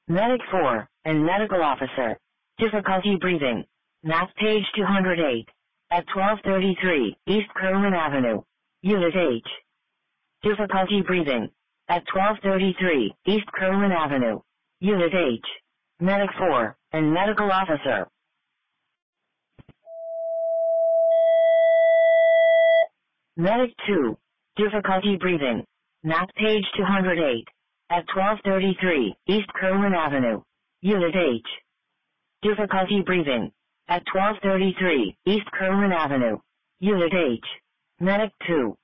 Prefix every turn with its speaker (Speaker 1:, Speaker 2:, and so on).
Speaker 1: Medic 4, and Medical Officer. Difficulty breathing. Map page 208. At 1233, East Kerwin Avenue. Unit H. Difficulty breathing. At 1233, East Kerwin Avenue. Unit H. Medic 4, and Medical Officer. Medic 2. Difficulty breathing. Map page 208. At 1233, East Kerwin Avenue. Unit H. Difficulty breathing. At 1233, East Kerwin Avenue. Unit H. Medic 2.